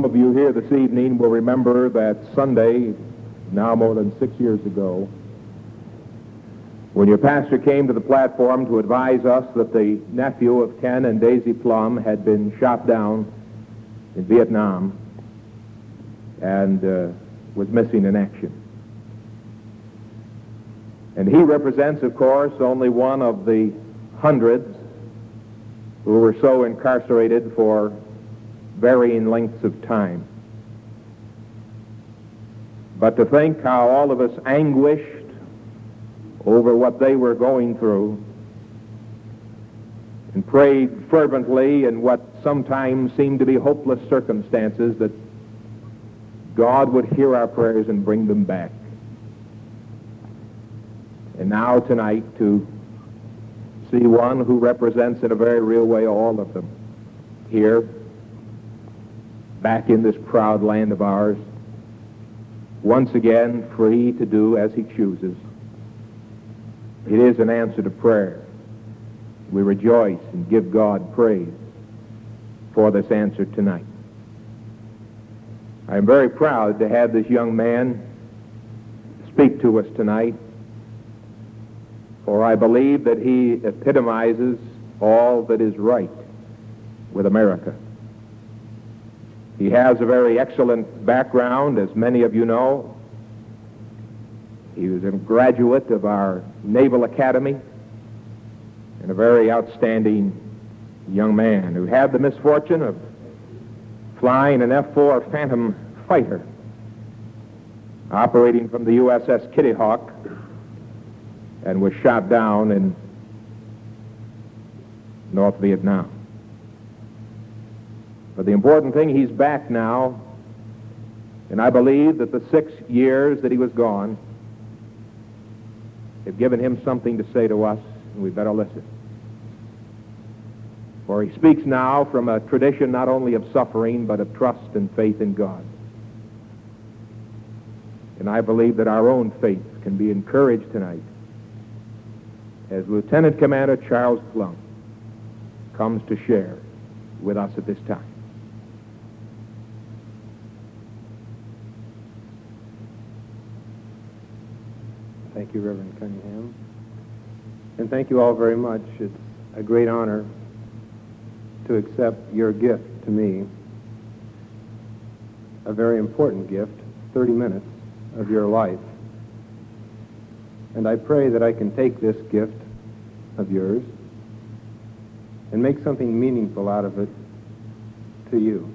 of you here this evening will remember that Sunday, now more than 6 years ago, when your pastor came to the platform to advise us that the nephew of Ken and Daisy Plum had been shot down in Vietnam and was missing in action. And he represents, of course, only one of the hundreds who were so incarcerated for varying lengths of time. But to think how all of us anguished over what they were going through and prayed fervently in what sometimes seemed to be hopeless circumstances that God would hear our prayers and bring them back. And now tonight to see one who represents in a very real way all of them here, back in this proud land of ours, once again free to do as he chooses. It is an answer to prayer. We rejoice and give God praise for this answer tonight. I am very proud to have this young man speak to us tonight, for I believe that he epitomizes all that is right with America. He has a very excellent background, as many of you know. He was a graduate of our Naval Academy and a very outstanding young man who had the misfortune of flying an F-4 Phantom fighter operating from the USS Kitty Hawk and was shot down in North Vietnam. But the important thing, he's back now, and I believe that the 6 years that he was gone have given him something to say to us, and we better listen. For he speaks now from a tradition not only of suffering, but of trust and faith in God. And I believe that our own faith can be encouraged tonight as Lieutenant Commander Charles Plum comes to share with us at this time. Thank you, Reverend Cunningham. And thank you all very much. It's a great honor to accept your gift to me, a very important gift, 30 minutes of your life. And I pray that I can take this gift of yours and make something meaningful out of it to you.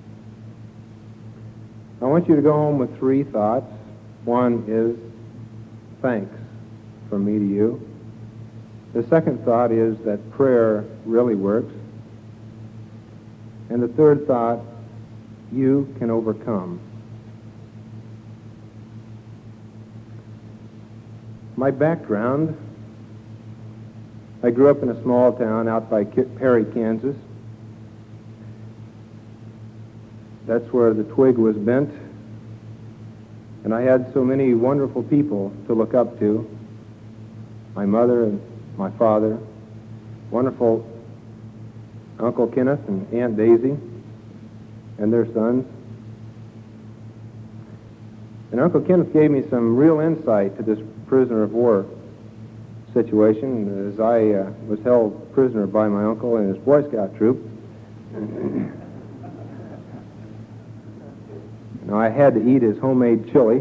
I want you to go home with 3 thoughts. One is thanks from me to you. The second thought is that prayer really works. And the third thought, you can overcome. My background, I grew up in a small town out by Perry, Kansas. That's where the twig was bent. And I had so many wonderful people to look up to. My mother and my father, wonderful Uncle Kenneth and Aunt Daisy and their sons. And Uncle Kenneth gave me some real insight to this prisoner of war situation as I was held prisoner by my uncle and his Boy Scout troop. Now, I had to eat his homemade chili.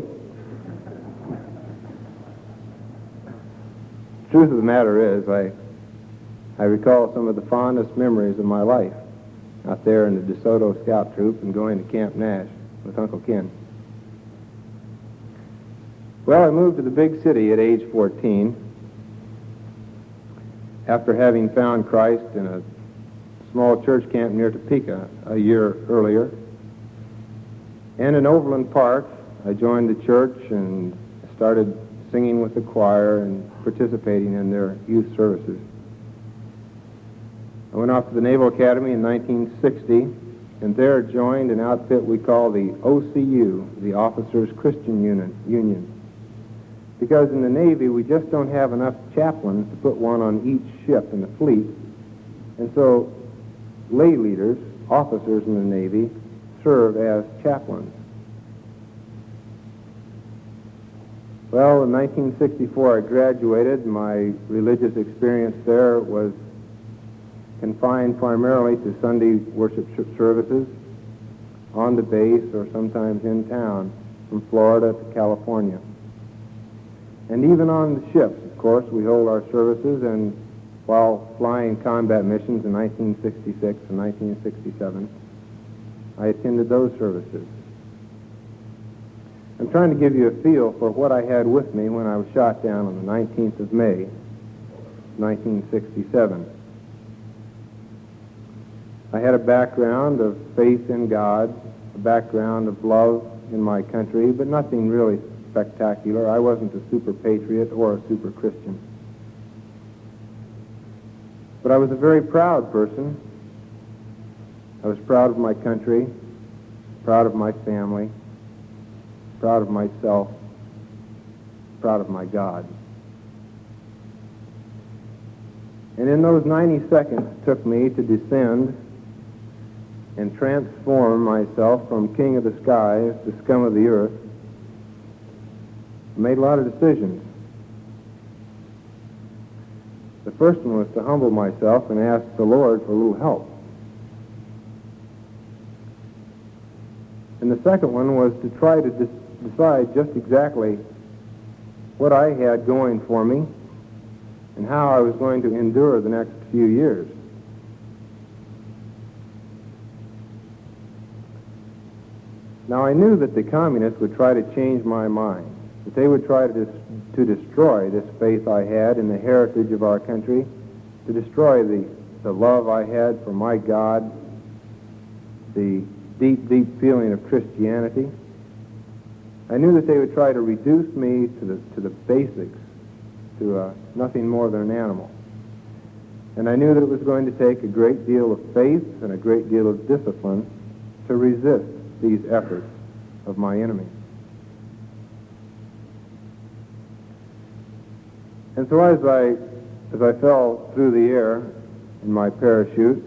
Truth of the matter is, I recall some of the fondest memories of my life out there in the DeSoto Scout Troop and going to Camp Nash with Uncle Ken. Well, I moved to the big city at age 14 after having found Christ in a small church camp near Topeka a year earlier. And in Overland Park, I joined the church and started singing with the choir and participating in their youth services. I went off to the Naval Academy in 1960, and there joined an outfit we call the OCU, the Officers Christian Union. Because in the Navy, we just don't have enough chaplains to put one on each ship in the fleet. And so lay leaders, officers in the Navy, serve as chaplains. Well, in 1964 I graduated. My religious experience there was confined primarily to Sunday worship services on the base or sometimes in town, from Florida to California. And even on the ships, of course, we hold our services, and while flying combat missions in 1966 and 1967, I attended those services. I'm trying to give you a feel for what I had with me when I was shot down on the 19th of May, 1967. I had a background of faith in God, a background of love in my country, but nothing really spectacular. I wasn't a super patriot or a super Christian. But I was a very proud person. I was proud of my country, proud of my family, proud of myself, proud of my God. And in those 90 seconds it took me to descend and transform myself from king of the skies to scum of the earth, I made a lot of decisions. The first one was to humble myself and ask the Lord for a little help. And the second one was to try to decide just exactly what I had going for me and how I was going to endure the next few years. Now, I knew that the communists would try to change my mind, that they would try to destroy this faith I had in the heritage of our country, to destroy the love I had for my God, the deep, deep feeling of Christianity. I knew that they would try to reduce me to the basics, to nothing more than an animal. And I knew that it was going to take a great deal of faith and a great deal of discipline to resist these efforts of my enemy. And so as I fell through the air in my parachute,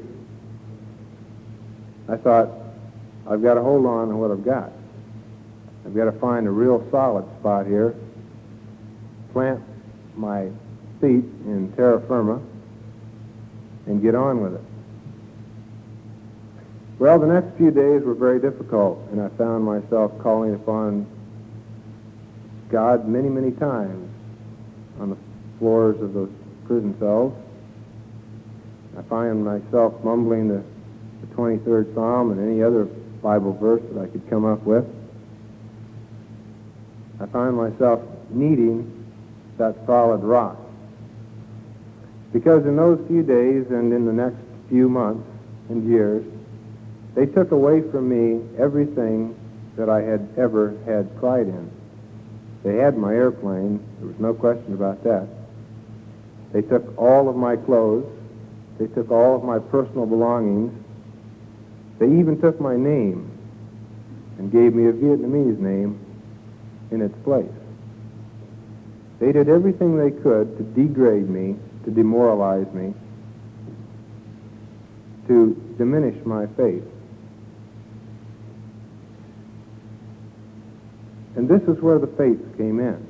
I thought, I've got to hold on to what I've got. I've got to find a real solid spot here, plant my feet in terra firma, and get on with it. Well, the next few days were very difficult, and I found myself calling upon God many, many times on the floors of those prison cells. I find myself mumbling the 23rd Psalm and any other Bible verse that I could come up with. I find myself needing that solid rock. Because in those few days and in the next few months and years, they took away from me everything that I had ever had pride in. They had my airplane. There was no question about that. They took all of my clothes. They took all of my personal belongings. They even took my name and gave me a Vietnamese name in its place. They did everything they could to degrade me, to demoralize me, to diminish my faith. And this is where the faith came in.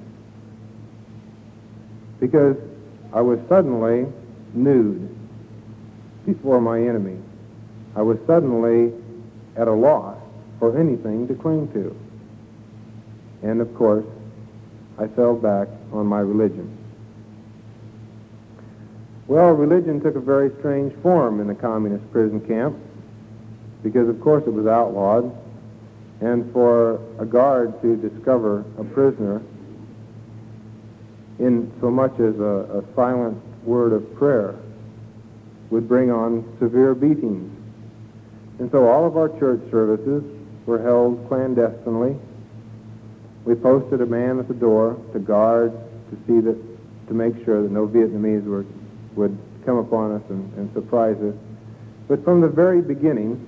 Because I was suddenly nude before my enemy. I was suddenly at a loss for anything to cling to. And of course, I fell back on my religion. Well, religion took a very strange form in the communist prison camp because, of course, it was outlawed. And for a guard to discover a prisoner in so much as a silent word of prayer would bring on severe beatings. And so all of our church services were held clandestinely. We posted a man at the door to guard, to make sure that no Vietnamese would come upon us and surprise us. But from the very beginning,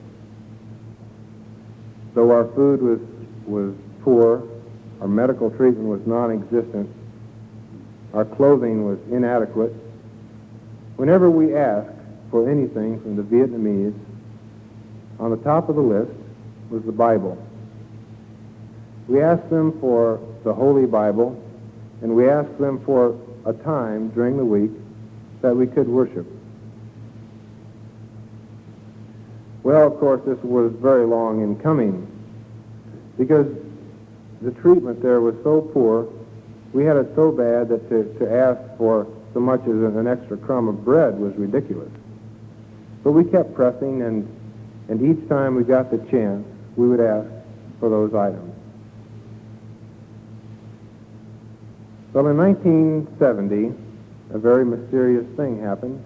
though our food was poor, our medical treatment was non-existent, our clothing was inadequate, whenever we asked for anything from the Vietnamese, on the top of the list was the Bible. We asked them for the Holy Bible, and we asked them for a time during the week that we could worship. Well, of course, this was very long in coming because the treatment there was so poor. We had it so bad that to ask for so much as an extra crumb of bread was ridiculous. But we kept pressing, and each time we got the chance, we would ask for those items. Well, in 1970, a very mysterious thing happened.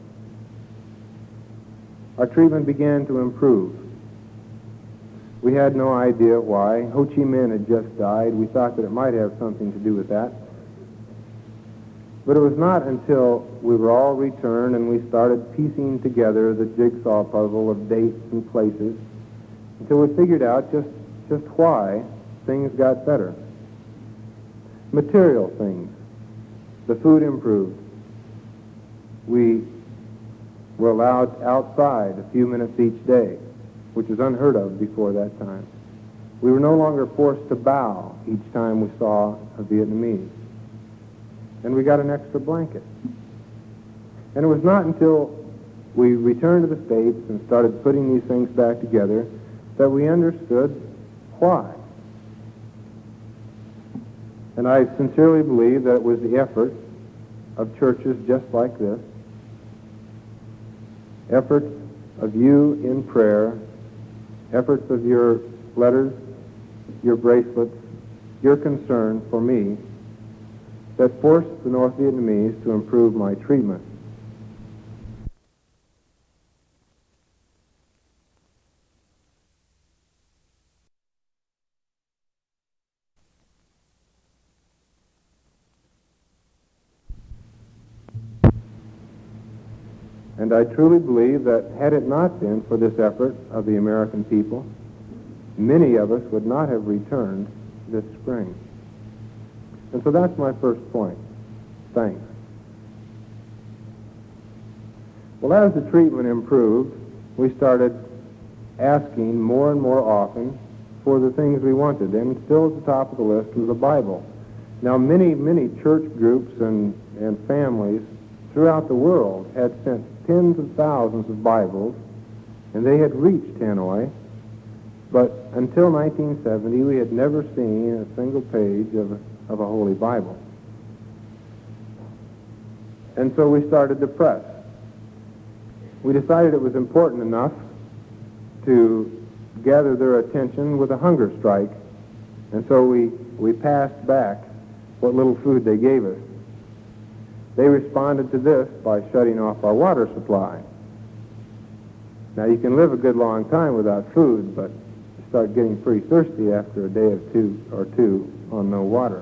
Our treatment began to improve. We had no idea why. Ho Chi Minh had just died. We thought that it might have something to do with that. But it was not until we were all returned and we started piecing together the jigsaw puzzle of dates and places until we figured out just why things got better. Material things. The food improved. We were allowed outside a few minutes each day, which was unheard of before that time. We were no longer forced to bow each time we saw a Vietnamese. And we got an extra blanket. And it was not until we returned to the States and started putting these things back together that we understood why. And I sincerely believe that it was the effort of churches just like this, efforts of you in prayer, efforts of your letters, your bracelets, your concern for me, that forced the North Vietnamese to improve my treatment. And I truly believe that had it not been for this effort of the American people, many of us would not have returned this spring. And so that's my first point. Thanks. Well, as the treatment improved, we started asking more and more often for the things we wanted. And still at the top of the list was the Bible. Now, many church groups and families throughout the world had sent tens of thousands of Bibles, and they had reached Hanoi. But until 1970, we had never seen a single page of a Holy Bible. And so we started to press. We decided it was important enough to gather their attention with a hunger strike, and so we passed back what little food they gave us. They responded to this by shutting off our water supply. Now, you can live a good long time without food, but you start getting pretty thirsty after a day or two on no water.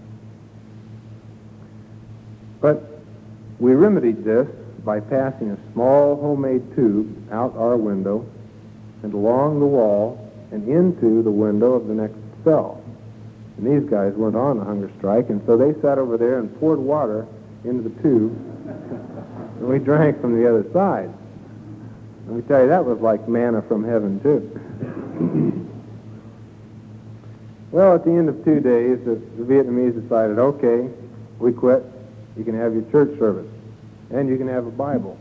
But we remedied this by passing a small homemade tube out our window and along the wall and into the window of the next cell. And these guys weren't on a hunger strike, and so they sat over there and poured water into the tube, and we drank from the other side. Let me tell you, that was like manna from heaven, too. Well, at the end of 2 days, the Vietnamese decided, okay, we quit. You can have your church service, and you can have a Bible.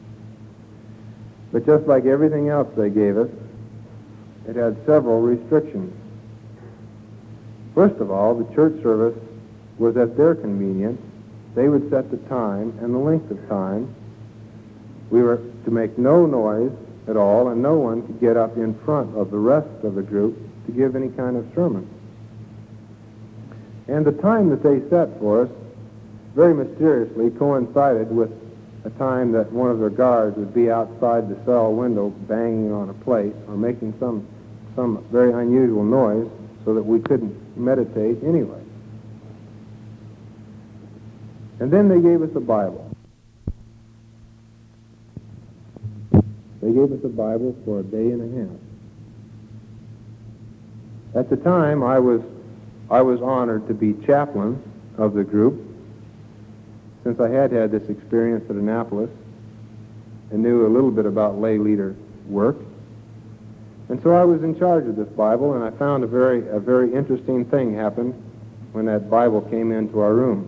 But just like everything else they gave us, it had several restrictions. First of all, the church service was at their convenience. They would set the time and the length of time. We were to make no noise at all, and no one could get up in front of the rest of the group to give any kind of sermon. And the time that they set for us very mysteriously coincided with a time that one of their guards would be outside the cell window banging on a plate or making some very unusual noise so that we couldn't meditate anyway. And then they gave us a Bible. They gave us a Bible for a day and a half. At the time, I was honored to be chaplain of the group, since I had this experience at Annapolis and knew a little bit about lay leader work. And so I was in charge of this Bible, and I found a very interesting thing happened when that Bible came into our room.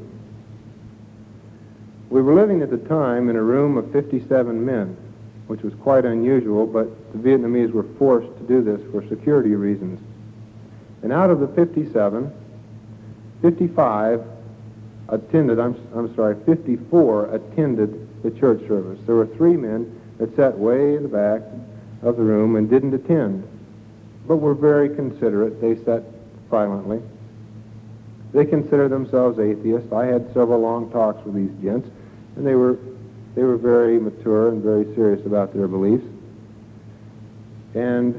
We were living at the time in a room of 57 men, which was quite unusual, but the Vietnamese were forced to do this for security reasons. And out of the 57, 54 attended the church service. There were 3 men that sat way in the back of the room and didn't attend, but were very considerate. They sat silently. They considered themselves atheists. I had several long talks with these gents, and they were very mature and very serious about their beliefs. And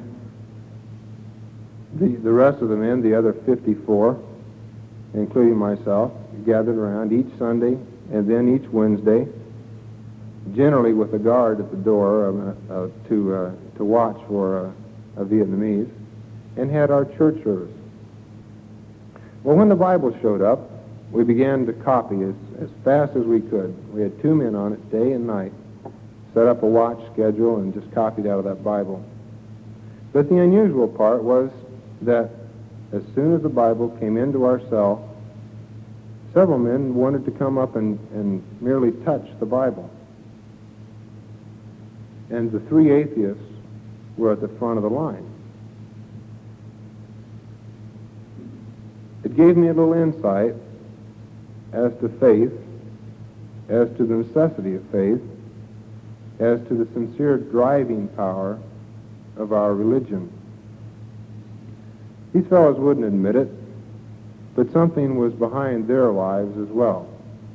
the rest of the men, the other 54, including myself, gathered around each Sunday and then each Wednesday, generally with a guard at the door to watch for a Vietnamese, and had our church service. Well, when the Bible showed up, we began to copy as fast as we could. We had 2 men on it day and night, set up a watch schedule, and just copied out of that Bible. But the unusual part was that as soon as the Bible came into our cell, several men wanted to come up and merely touch the Bible. And the 3 atheists were at the front of the line. It gave me a little insight as to faith, as to the necessity of faith, as to the sincere driving power of our religion. These fellows wouldn't admit it, but something was behind their lives as well.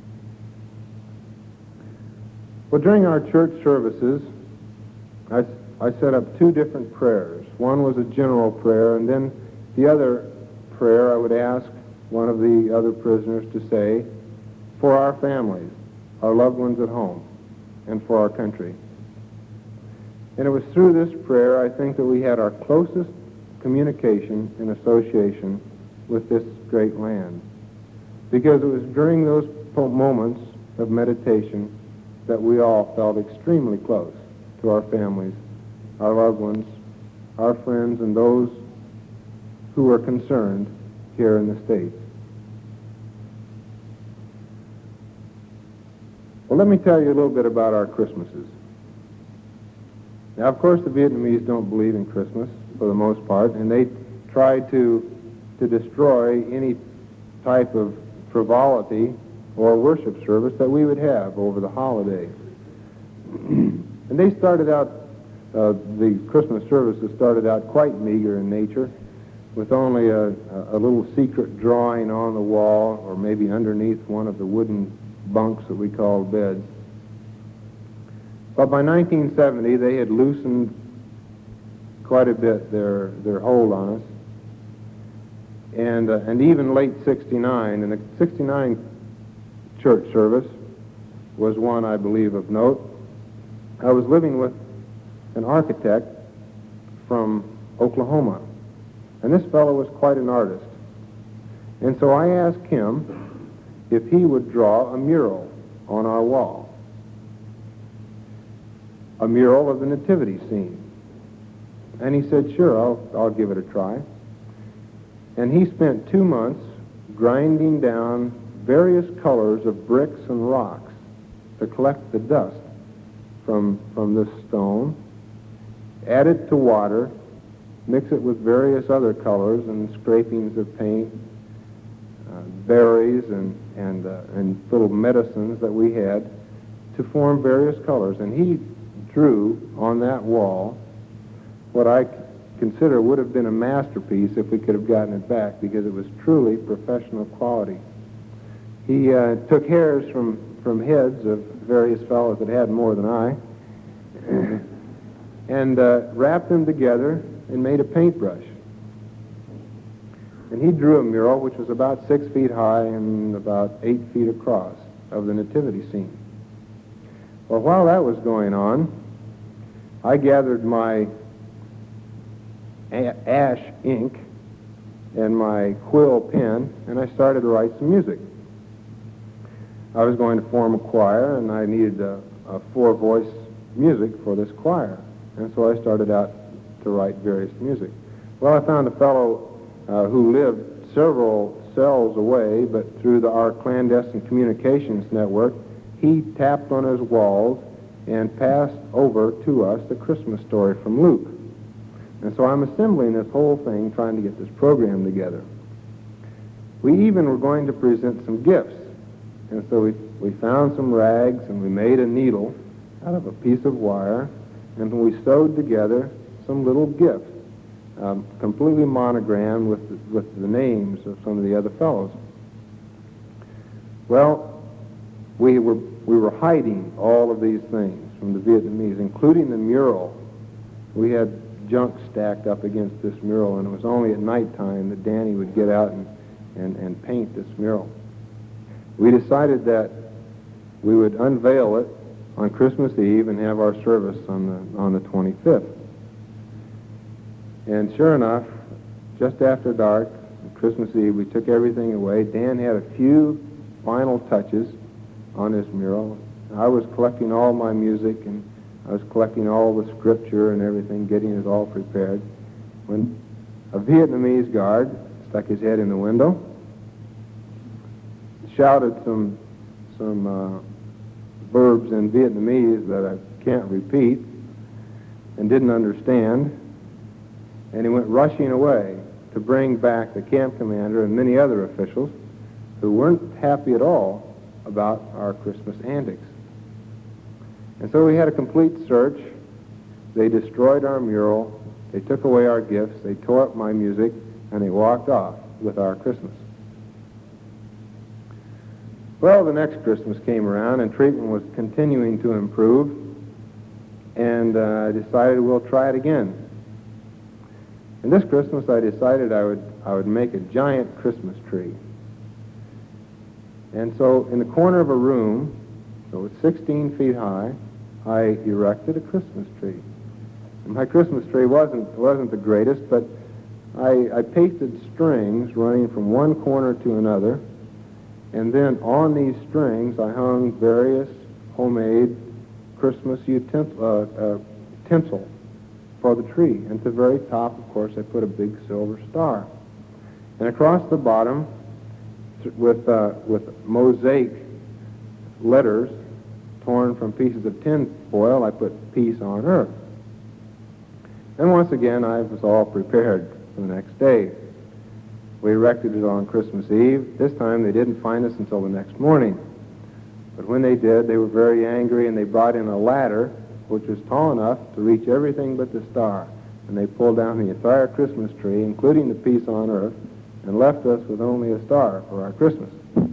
Well, during our church services, I set up 2 different prayers. One was a general prayer, and then the other prayer I would ask one of the other prisoners to say for our families, our loved ones at home, and for our country. And it was through this prayer, I think, that we had our closest communication and association with this great land. Because it was during those moments of meditation that we all felt extremely close to our families, our loved ones, our friends, and those who were concerned here in the States. Well, let me tell you a little bit about our Christmases. Now, of course, the Vietnamese don't believe in Christmas for the most part, and they try to destroy any type of frivolity or worship service that we would have over the holiday. And they started out, the Christmas services started out quite meager in nature, with only a little secret drawing on the wall or maybe underneath one of the wooden bunks that we called beds. But by 1970, they had loosened quite a bit their hold on us. And even late 69, and the 69 church service was one, I believe, of note. I was living with an architect from Oklahoma, and this fellow was quite an artist. And so I asked him if he would draw a mural on our wall, a mural of the nativity scene. And he said, sure, I'll give it a try. And he spent 2 months grinding down various colors of bricks and rocks to collect the dust from this stone, add it to water, mix it with various other colors and scrapings of paint, berries and little medicines that we had to form various colors. And he drew on that wall what I consider would have been a masterpiece if we could have gotten it back, because it was truly professional quality. He took hairs from heads of various fellows that had more than I and wrapped them together and made a paintbrush. And he drew a mural which was about 6 feet high and about 8 feet across of the nativity scene. Well, while that was going on, I gathered my ash ink and my quill pen, and I started to write some music. I was going to form a choir, and I needed a 4-voice music for this choir. And so I started out to write various music. Well, I found a fellow who lived several cells away, but through our clandestine communications network, he tapped on his walls and passed over to us the Christmas story from Luke. And so I'm assembling this whole thing, trying to get this program together. We even were going to present some gifts. And so we found some rags, and we made a needle out of a piece of wire, and we sewed together some little gifts, completely monogrammed with the names of some of the other fellows. Well, we were hiding all of these things from the Vietnamese, including the mural. We had junk stacked up against this mural, and it was only at nighttime that Danny would get out and paint this mural. We decided that we would unveil it on Christmas Eve and have our service on the 25th. And sure enough, just after dark, Christmas Eve, we took everything away. Dan had a few final touches on his mural. I was collecting all my music, and I was collecting all the scripture and everything, getting it all prepared, when a Vietnamese guard stuck his head in the window, shouted some verbs in Vietnamese that I can't repeat and didn't understand, and he went rushing away to bring back the camp commander and many other officials who weren't happy at all about our Christmas antics. And so we had a complete search. They destroyed our mural, they took away our gifts, they tore up my music, and they walked off with our Christmas. Well, the next Christmas came around, and treatment was continuing to improve, and I decided we'll try it again. And this Christmas, I decided I would make a giant Christmas tree. And so in the corner of a room, so it's 16 feet high, I erected a Christmas tree. And my Christmas tree wasn't the greatest, but I pasted strings running from one corner to another, and then on these strings I hung various homemade Christmas tinsel for the tree. And at the very top, of course, I put a big silver star. And across the bottom, with mosaic letters torn from pieces of tin foil, I put "Peace on Earth." And once again, I was all prepared for the next day. We erected it on Christmas Eve. This time, they didn't find us until the next morning. But when they did, they were very angry, and they brought in a ladder which was tall enough to reach everything but the star. And they pulled down the entire Christmas tree, including the "Peace on Earth," and left us with only a star for our Christmas.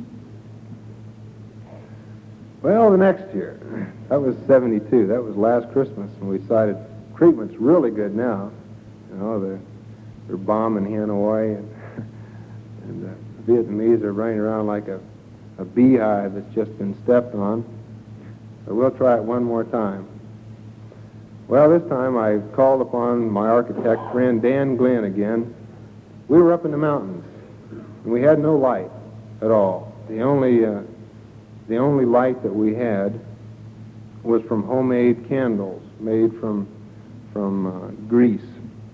Well, the next year, that was 72. That was last Christmas, and we decided treatment's really good now. You know, they're bombing Hanoi, and the Vietnamese are running around like a beehive that's just been stepped on. So we'll try it one more time. Well, this time I called upon my architect friend Dan Glenn again. We were up in the mountains, and we had no light at all. The only light that we had was from homemade candles made from grease.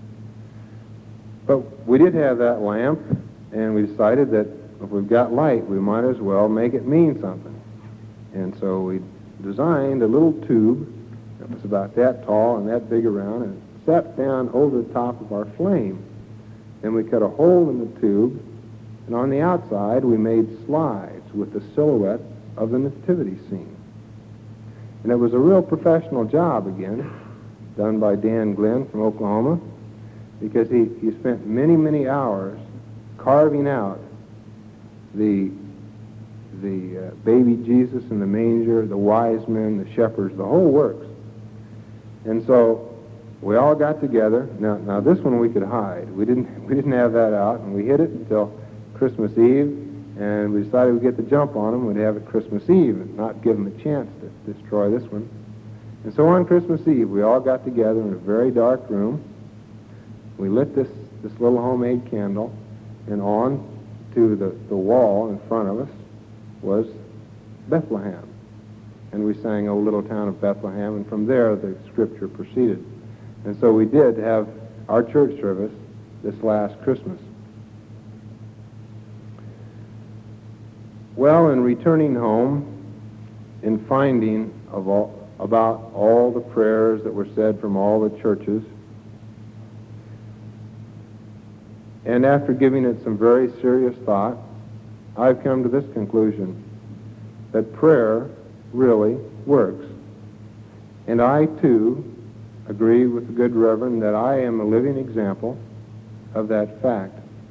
But we did have that lamp, and we decided that if we've got light, we might as well make it mean something. And so we designed a little tube that was about that tall and that big around, and set down over the top of our flame. Then we cut a hole in the tube, and on the outside we made slides with the silhouette of the nativity scene. And it was a real professional job again, done by Dan Glenn from Oklahoma, because he spent many, many hours carving out the baby Jesus in the manger, the wise men, the shepherds, the whole works. And so we all got together. Now this one we could hide. We didn't have that out, and we hid it until Christmas Eve, and we decided we'd get the jump on them. We'd have it Christmas Eve and not give them a chance to destroy this one. And so on Christmas Eve, we all got together in a very dark room. We lit this little homemade candle, and on to the wall in front of us was Bethlehem. And we sang "O Little Town of Bethlehem," and from there the scripture proceeded. And so we did have our church service this last Christmas. Well, in returning home, in finding about all the prayers that were said from all the churches, and after giving it some very serious thought, I've come to this conclusion, that prayer really works. And I, too, agree with the good Reverend that I am a living example of that fact.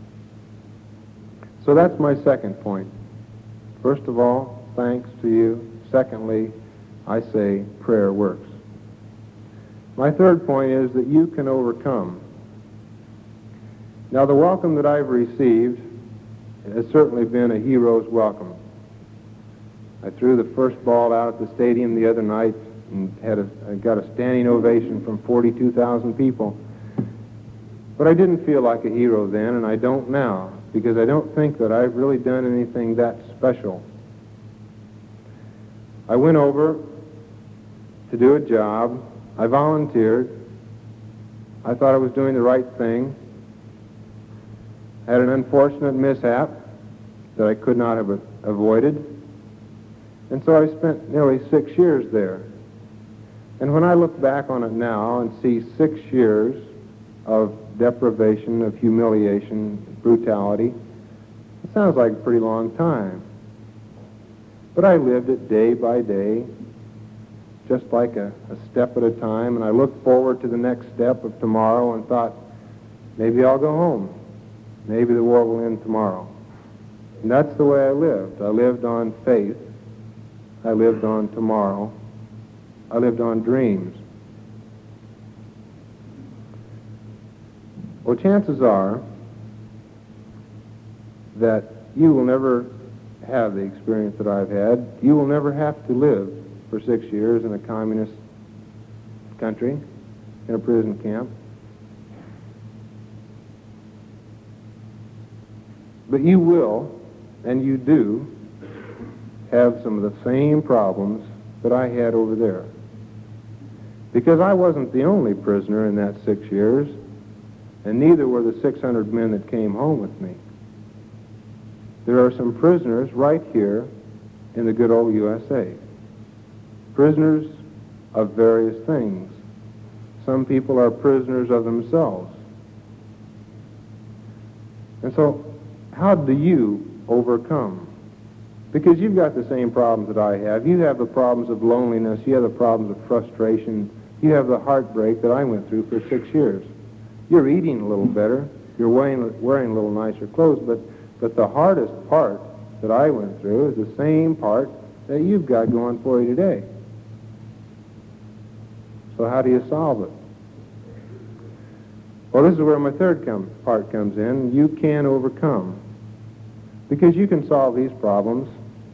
So that's my second point. First of all, thanks to you. Secondly, I say prayer works. My third point is that you can overcome. Now, the welcome that I've received has certainly been a hero's welcome. I threw the first ball out at the stadium the other night and I got a standing ovation from 42,000 people. But I didn't feel like a hero then, and I don't now, because I don't think that I've really done anything that special. I went over to do a job. I volunteered. I thought I was doing the right thing. Had an unfortunate mishap that I could not have avoided. And so I spent nearly 6 years there. And when I look back on it now and see 6 years of deprivation, of humiliation, brutality, it sounds like a pretty long time. But I lived it day by day, just like a step at a time, and I looked forward to the next step of tomorrow and thought, maybe I'll go home. Maybe the war will end tomorrow. And that's the way I lived. I lived on faith. I lived on tomorrow. I lived on dreams. Well, chances are that you will never have the experience that I've had. You will never have to live for 6 years in a communist country, in a prison camp. But you will, and you do, have some of the same problems that I had over there. Because I wasn't the only prisoner in that 6 years, and neither were the 600 men that came home with me. There are some prisoners right here in the good old USA. Prisoners of various things. Some people are prisoners of themselves. And so, how do you overcome? Because you've got the same problems that I have. You have the problems of loneliness. You have the problems of frustration. You have the heartbreak that I went through for 6 years. You're eating a little better. You're wearing a little nicer clothes, but the hardest part that I went through is the same part that you've got going for you today. So how do you solve it? Well, this is where my third part comes in. You can overcome. Because you can solve these problems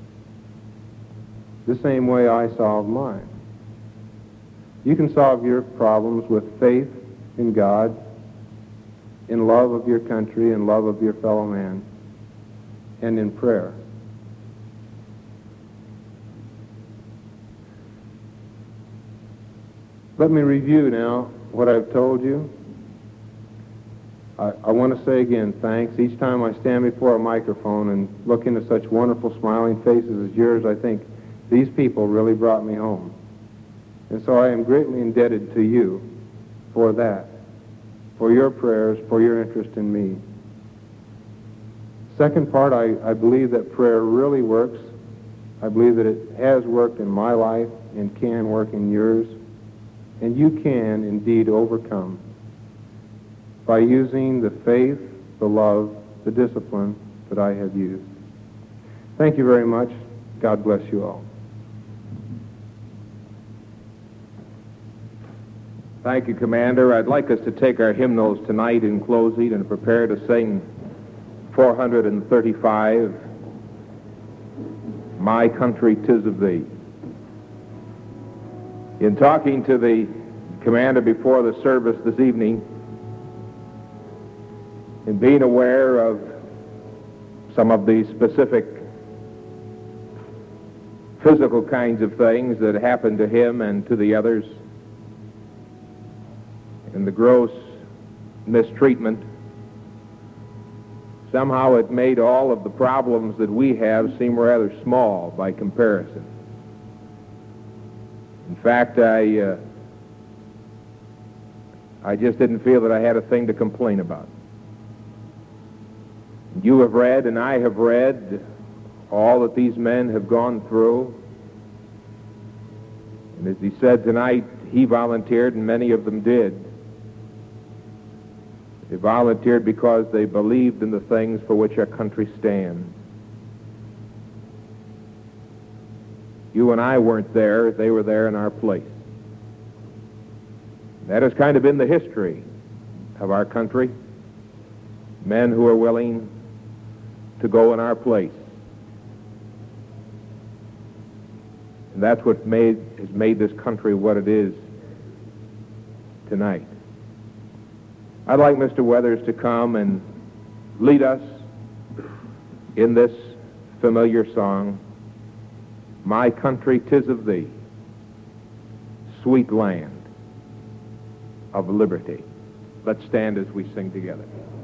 the same way I solved mine. You can solve your problems with faith in God, in love of your country, in love of your fellow man, and in prayer. Let me review now what I've told you. I want to say again, thanks. Each time I stand before a microphone and look into such wonderful smiling faces as yours, I think these people really brought me home. And so I am greatly indebted to you for that, for your prayers, for your interest in me. Second part, I believe that prayer really works. I believe that it has worked in my life and can work in yours. And you can indeed overcome by using the faith, the love, the discipline that I have used. Thank you very much. God bless you all. Thank you, Commander. I'd like us to take our hymnals tonight in closing and prepare to sing 435, My Country 'Tis of Thee. In talking to the Commander before the service this evening, in being aware of some of the specific physical kinds of things that happened to him and to the others, and the gross mistreatment, somehow it made all of the problems that we have seem rather small by comparison. In fact, I just didn't feel that I had a thing to complain about. You have read and I have read all that these men have gone through. And as he said tonight, he volunteered and many of them did. They volunteered because they believed in the things for which our country stands. You and I weren't there. They were there in our place. That has kind of been the history of our country. Men who are willing to go in our place. And that's what has made this country what it is tonight. I'd like Mr. Weathers to come and lead us in this familiar song, My Country 'Tis of Thee, Sweet Land of Liberty. Let's stand as we sing together.